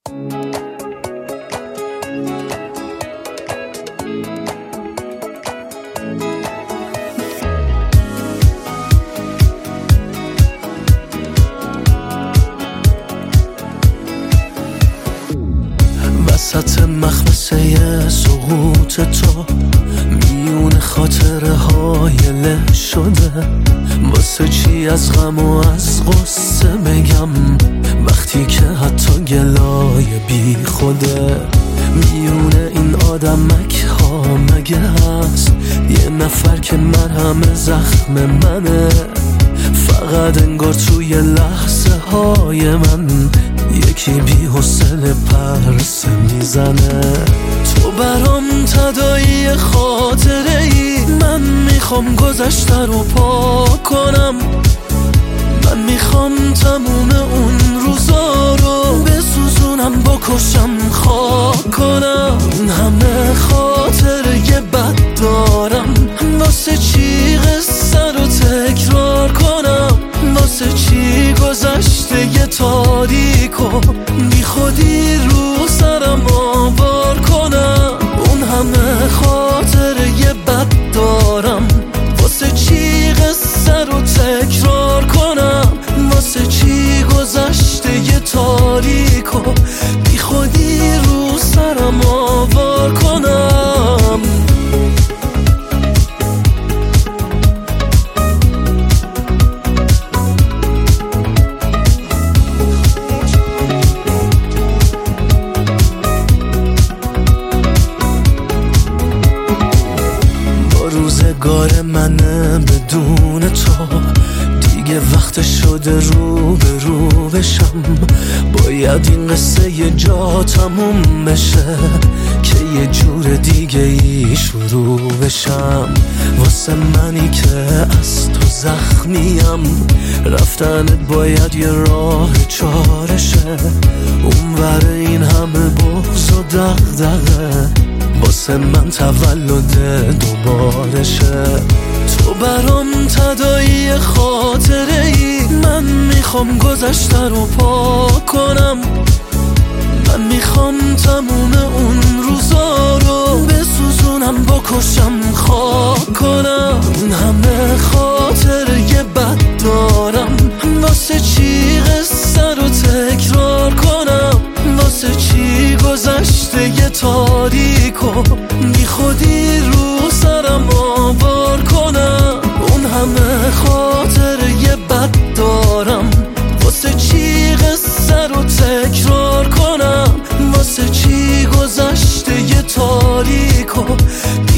وسط مخمسه سقوط تو میون خاطره های له شده، واسه چی از غم و از غصه بگم وقتی که حتی گلای بی خوده. میون این آدمک ها مگه هست یه نفر که مرهم زخم منه؟ فقط انگار توی لحظه های من یکی بی حوصله پرسه میزنه. تو برام تداعی خاطره ای، من میخوام گذشته رو پاک کنم. من میخوام تموم اون روزا رو بسوزونم، بکشم، خاک کنم. این همه خاطره بد دارم، واسه چی قصه رو تکرار کنم؟ واسه چی گذشته یه تاریکو بی خودی رو سرم آوار کنم؟ اون همه خاطره بد دارم، واسه چی قصه رو تکرار کنم؟ واسه چی گذشته یه تاریکو بی خودی رو سرم آوار کنم؟ روزگار منه بدون تو، دیگه وقت شده رو به رو بشم. باید این قصه یه جا تموم بشه که یه جور دیگه ای شروع بشم. واسه منی که از تو زخمیم، رفتن باید یه راه چارشه. اونور این همه بغض و دغدغه، واسه من تولد دوبارشه. تو برام تداعی خاطره ای، من میخوام گذشته رو پاک کنم. من میخوام تموم اون روزا رو بسوزونم، بکشم، خاک کنم. این همه خاطره بد دارم، واسه چی قصه رو تکرار کنم؟ واسه چی گذشته یه تاریکو بی خودی رو سرم آوار کنم؟ اون همه خاطره بد دارم، واسه چی قصه رو تکرار کنم؟ واسه چی گذشته یه تاریکو